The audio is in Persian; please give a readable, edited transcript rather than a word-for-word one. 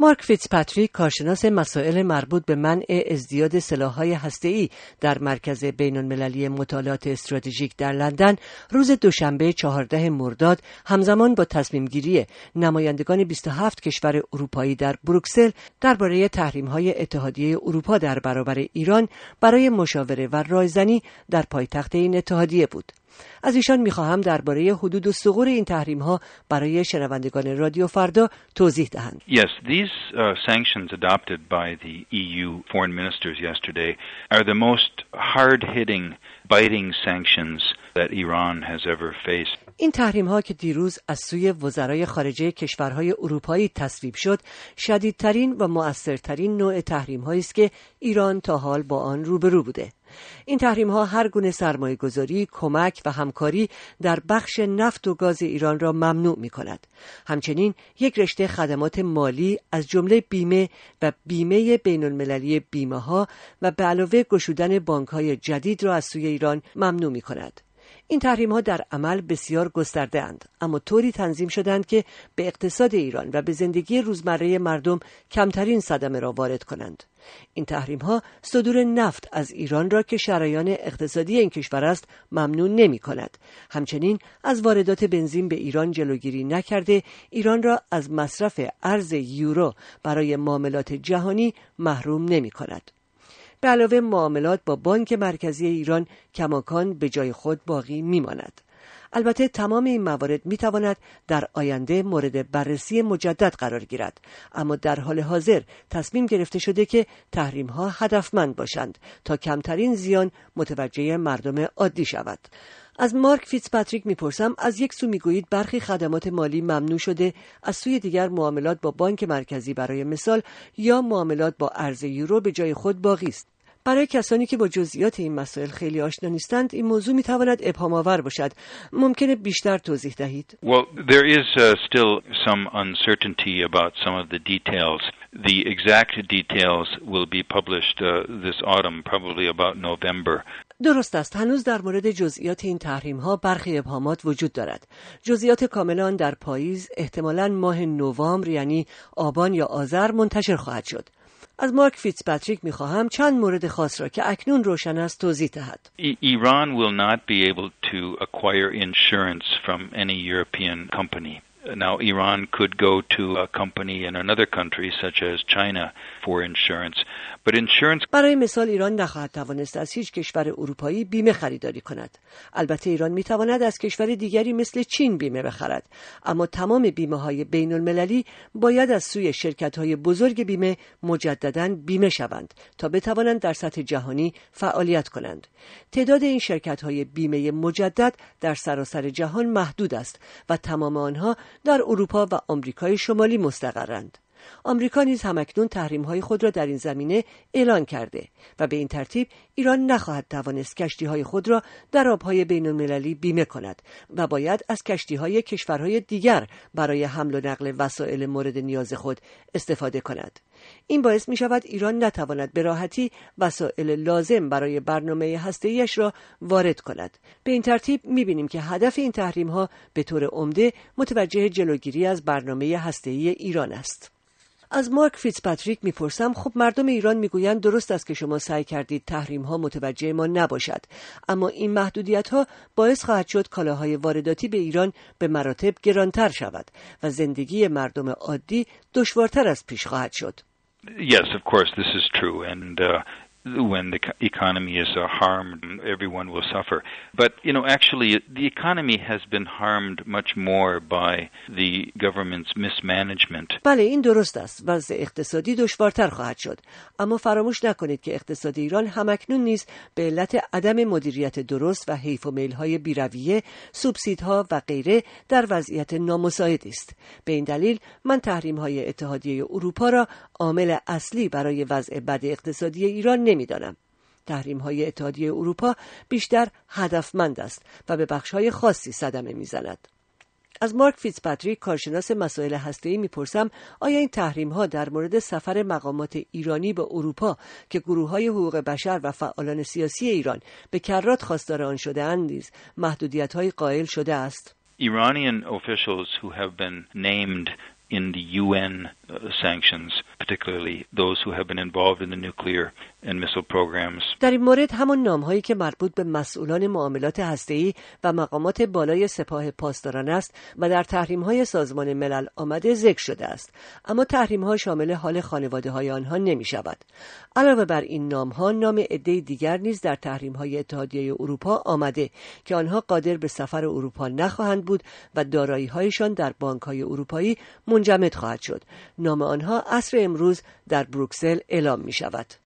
مارک فیتزپاتریک، کارشناس مسائل مربوط به منع ازدیاد سلاح‌های هسته‌ای در مرکز بین‌المللی مطالعات استراتژیک در لندن، روز دوشنبه 14 مرداد همزمان با تصمیم‌گیری نمایندگان 27 کشور اروپایی در بروکسل درباره تحریم‌های اتحادیه اروپا در برابر ایران برای مشاوره و رایزنی در پایتخت این اتحادیه بود. از ایشان می‌خواهم درباره حدود و ثغور این تحریم‌ها برای شنوندگان رادیو فردا توضیح دهند. Yes, these sanctions adopted by the EU foreign ministers yesterday are the most hard-hitting, biting sanctions that Iran has ever faced. این تحریم‌ها که دیروز از سوی وزرای خارجه کشورهای اروپایی تصویب شد، شدیدترین و مؤثرترین نوع تحریم‌هایی است که ایران تا حال با آن روبرو بوده. این تحریم‌ها هر گونه سرمایه‌گذاری، کمک و همکاری در بخش نفت و گاز ایران را ممنوع می‌کند. همچنین یک رشته خدمات مالی از جمله بیمه و بیمه بین‌المللی بیمه‌ها و به علاوه گشودن بانک‌های جدید را از سوی ایران ممنوع می‌کند. این تحریم‌ها در عمل بسیار گسترده اند، اما طوری تنظیم شدند که به اقتصاد ایران و به زندگی روزمره مردم کمترین صدمه را وارد کنند. این تحریم‌ها صدور نفت از ایران را که شریان اقتصادی این کشور است ممنوع نمی‌کند. همچنین از واردات بنزین به ایران جلوگیری نکرده، ایران را از مصرف ارز یورو برای معاملات جهانی محروم نمی‌کند. به علاوه معاملات با بانک مرکزی ایران کماکان به جای خود باقی میماند. البته تمام این موارد میتواند در آینده مورد بررسی مجدد قرار گیرد، اما در حال حاضر تصمیم گرفته شده که تحریم‌ها هدفمند باشند تا کمترین زیان متوجه مردم عادی شود. از مارک فیتزپاتریک میپرسم، از یک سو میگویید برخی خدمات مالی ممنوع شده، از سوی دیگر معاملات با بانک مرکزی برای مثال یا معاملات با ارز یورو به جای خود باقی است. برای کسانی که با جزئیات این مسائل خیلی آشنا نیستند این موضوع میتواند ابهام‌آور باشد. ممکنه بیشتر توضیح دهید؟ Well, there is still some uncertainty about some of the details. The exact details will be published this autumn, probably about November. درست است. هنوز در مورد جزئیات این تحریم‌ها برخی ابهامات وجود دارد. جزئیات کامل آن در پاییز، احتمالاً ماه نوامبر یعنی آبان یا آذر منتشر خواهد شد. از مارک فیتزپاتریک می‌خواهم چند مورد خاص را که اکنون روشن است توضیح دهد. Iran will not be able to acquire insurance from any European company. Now, Iran could go to a company in another country, such as China, for insurance. But insurance... برای مثال ایران نخواهد توانست از هیچ کشور اروپایی بیمه خریداری کند. البته ایران میتواند از کشور دیگری مثل چین بیمه بخرد، اما تمام بیمه‌های بین‌المللی باید از سوی شرکت‌های بزرگ بیمه مجدداً بیمه شوند تا بتوانند در سطح جهانی فعالیت کنند. تعداد این شرکت‌های بیمه مجدد در سراسر جهان محدود است و تمام آنها در اروپا و آمریکای شمالی مستقرند. آمریکا نیز همکنون تحریم‌های خود را در این زمینه اعلان کرده و به این ترتیب ایران نخواهد توانست کشتی‌های خود را در آب‌های بین‌المللی بیمه کند و باید از کشتی‌های کشورهای دیگر برای حمل و نقل وسایل مورد نیاز خود استفاده کند. این باعث می‌شود ایران نتواند به راحتی وسایل لازم برای برنامه هسته‌ایش را وارد کند. به این ترتیب می‌بینیم که هدف این تحریم‌ها به طور عمده متوجه جلوگیری از برنامه هسته‌ای ایران است. از مارک فیتزپاتریک میپرسم، خب مردم ایران میگویند درست است که شما سعی کردید تحریم ها متوجه ما نباشد، اما این محدودیت ها باعث خواهد شد کالاهای وارداتی به ایران به مراتب گرانتر شود و زندگی مردم عادی دشوارتر از پیش خواهد شد. Yes, of course, this is true, and when the economy is harmed, everyone will suffer. But, actually, the economy has been harmed much more by the government's mismanagement. بله، این درست است. وضع اقتصادی دشوارتر خواهد شد. اما فراموش نکنید که اقتصاد ایران همکنون نیز به علت عدم مدیریت درست و حیف و میل‌های بی‌رویه، سوبسیدها و غیره در وضعیت نامساعدی است. به این دلیل من تحریم‌های اتحادیه اروپا را عامل اصلی برای وضع بد اقتصادی ایران نمی‌دانم. تحریم‌های اتحادیه اروپا بیشتر هدفمند است و به بخش‌های خاصی صدمه می‌زند. از مارک فیتزپاتریک، کارشناس مسائل هسته‌ای می‌پرسم، آیا این تحریم‌ها در مورد سفر مقامات ایرانی به اروپا که گروه‌های حقوق بشر و فعالان سیاسی ایران به کرات خواستار آن شده‌اند نیز محدودیت‌های قائل شده است؟ Iranian officials who have been named in the UN sanctions, particularly those who have been involved in the nuclear and missile programs. در این مورد همان نام‌هایی که مربوط به مسئولان معاملات هسته‌ای و مقامات بالای سپاه پاسداران است و در تحریم‌های سازمان ملل آمده ذکر شده است، اما تحریم‌ها شامل حال خانواده‌های آنها نمی‌شود. علاوه بر این نام‌ها، نام عده‌ای دیگر نیز در تحریم‌های اتحادیه اروپا آمده که آنها قادر به سفر اروپا نخواهند بود و دارایی‌هایشان در بانک‌های اروپایی منجمد خواهد شد. نام آنها عصر امروز در بروکسل اعلام می‌شود.